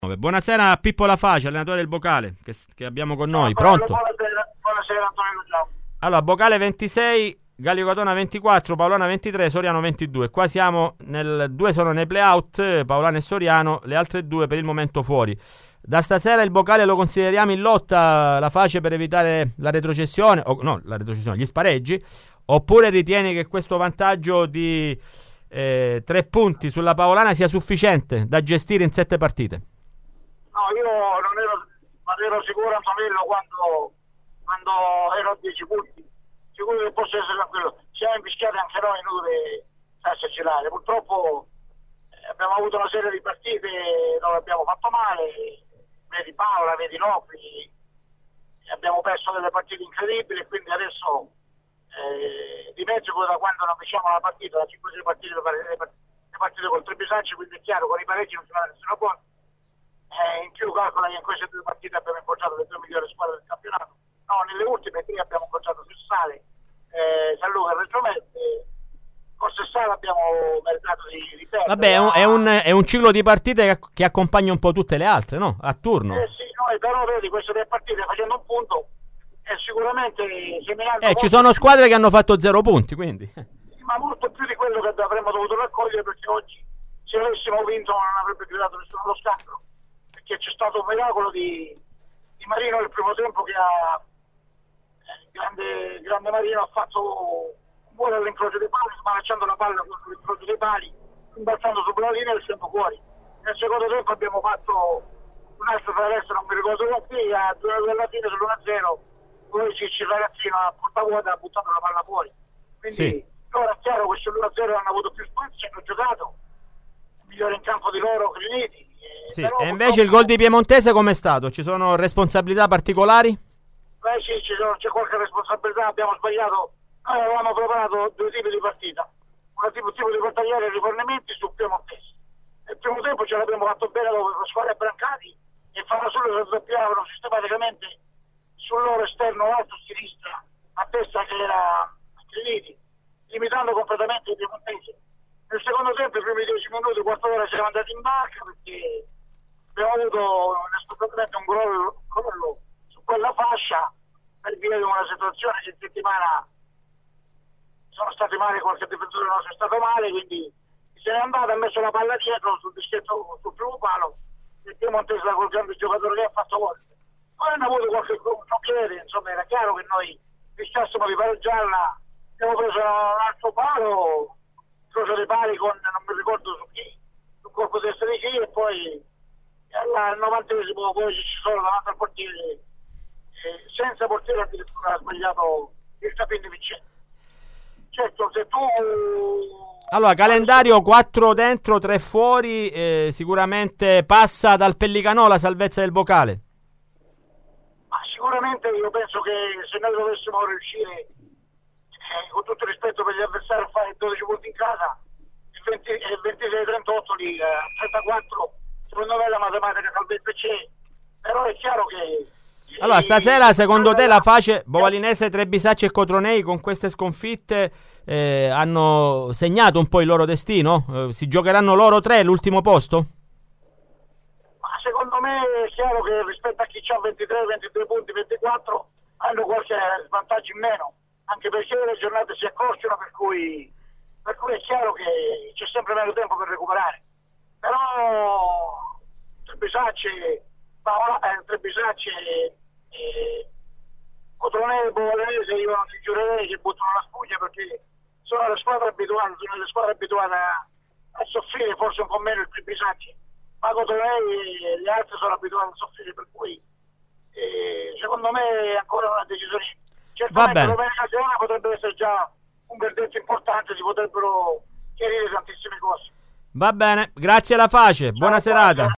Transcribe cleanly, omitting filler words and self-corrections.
Buonasera a Pippo Laface, allenatore del Bocale, che abbiamo con noi. Pronto? Buonasera Antonio. Ciao. Allora, Bocale 26, Galli Cotona 24, Paolana 23, Soriano 22. Qua siamo due sono nei play-out, Paolana e Soriano, le altre due per il momento fuori. Da stasera il Bocale lo consideriamo in lotta, Laface, per evitare la retrocessione, gli spareggi, oppure ritieni che questo vantaggio di 3 punti sulla Paolana sia sufficiente da gestire in 7 partite? No, io non ero sicuro, Antonello, quando ero a 10 punti. Sicuro che possa essere tranquillo. Siamo invischiati anche noi, inutile starci. Purtroppo abbiamo avuto una serie di partite dove abbiamo fatto male, vedi Paola, vedi Nopri, abbiamo perso delle partite incredibili, quindi adesso dimentico da quando non vinciamo la partita, da 5-6 partite, le partite col Trebisacci, quindi è chiaro, con i pareggi non si va da nessuna parte. In più calcola che in queste 2 partite abbiamo incontrato le 2 migliori squadre del campionato. No, nelle ultime 3 abbiamo incontrato Sessale, San Luca e Reggio Emilia. Con Sessale abbiamo meritato di perdere. Vabbè, è un ciclo di partite che accompagna un po' tutte le altre, no? A turno. Sì, noi però vedi queste 3 partite facendo un punto sicuramente seminando. Ci sono squadre che hanno fatto 0 punti, quindi. Ma molto più di quello che avremmo dovuto raccogliere, perché oggi se avessimo vinto non avrebbe gridato nessuno allo scandalo, perché c'è stato un miracolo di Marino nel primo tempo, che ha grande Marino, ha fatto un buon all'incrocio dei pali, smanacciando la palla contro l'incrocio dei pali, imbalzando sopra la linea e il tempo fuori. Nel secondo tempo abbiamo fatto un altro traverso, non mi ricordo qui, a 2 alla fine sull'1-0 poi Cicci, il ragazzino a portavuota ha buttato la palla fuori. Quindi sì. Ora è chiaro che sull'1-0 hanno avuto più spazio, hanno giocato migliore in campo di loro, Cliniti. Sì. E invece il gol di Piemontese com'è stato? Ci sono responsabilità particolari? Beh sì, c'è qualche responsabilità, abbiamo sbagliato. Noi avevamo preparato 2 tipi di partita, un tipo di portagliare e rifornimenti sul Piemontese. Nel primo tempo ce l'abbiamo fatto bene con la squadra Brancati, e fanno solo raddoppiavano sistematicamente sul loro esterno alto sinistra, a destra che era Cliniti, limitando completamente i Piemontesi. Nel secondo tempo, i primi 10 minuti, quarto d'ora, siamo andati in barca perché abbiamo avuto inaspettatamente un crollo su quella fascia per via di una situazione che in settimana sono stati male, qualche difensore nostro è stato male, quindi se n'è andato, ha messo la palla dietro sul dischetto, sul primo palo, e Piemontese col grande giocatore che ha fatto gol. Poi hanno avuto qualche contropiede, insomma era chiaro che noi rischiassimo di pareggiarla. Abbiamo preso un altro palo, crocio dei pali con non mi ricordo su chi, sul colpo destro di chi, e poi al 90esimo poi ci sono davanti al portiere, senza portiere addirittura ha sbagliato il Capini vincente. Certo, se tu... Allora, calendario 4 dentro, 3 fuori, sicuramente passa dal Pellicanò la salvezza del Bocale. Ma sicuramente io penso che se noi dovessimo riuscire, con tutto il rispetto per gli avversari, a fare 12 punti in casa, il 26-38 lì, 34, secondo me la matematica salvezza c'è, però è chiaro che... Allora, stasera secondo te Laface, Bovalinese, Trebisacci e Cotronei con queste sconfitte hanno segnato un po' il loro destino? Si giocheranno loro 3 l'ultimo posto? Ma secondo me è chiaro che rispetto a chi ha 23, 23 punti, 24 hanno qualche svantaggio in meno, anche perché le giornate si accorciano, per cui è chiaro che c'è sempre meno tempo per recuperare. Però Trebisacci, Cotronei e Bovalinese, io non ti giurerei che buttano la spugna, perché sono le squadre abituate a soffrire, forse un po' meno il Trebisacci, ma Cotronei e gli altri sono abituati a soffrire, per cui secondo me è ancora una decisione. Certamente domenica sera potrebbe essere già un verdetto importante, si potrebbero chiarire tantissime cose. Va bene, grazie Laface, buona serata.